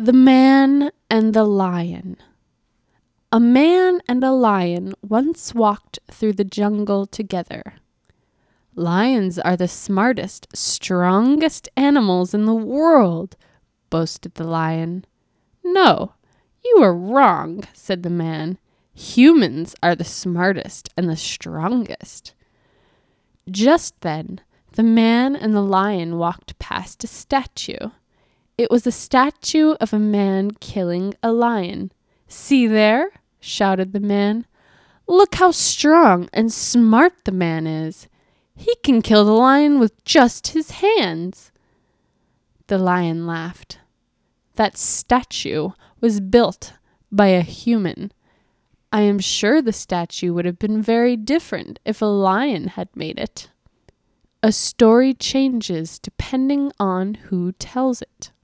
The Man and the Lion. A man and a lion once walked through the jungle together. "Lions are the smartest, strongest animals in the world," boasted the lion. "No, you are wrong," said the man. "Humans are the smartest and the strongest." Just then, the man and the lion walked past a statue. It was a statue of a man killing a lion. "See there," shouted the man. "Look how strong and smart the man is. He can kill the lion with just his hands." The lion laughed. "That statue was built by a human. I am sure the statue would have been very different if a lion had made it." A story changes depending on who tells it.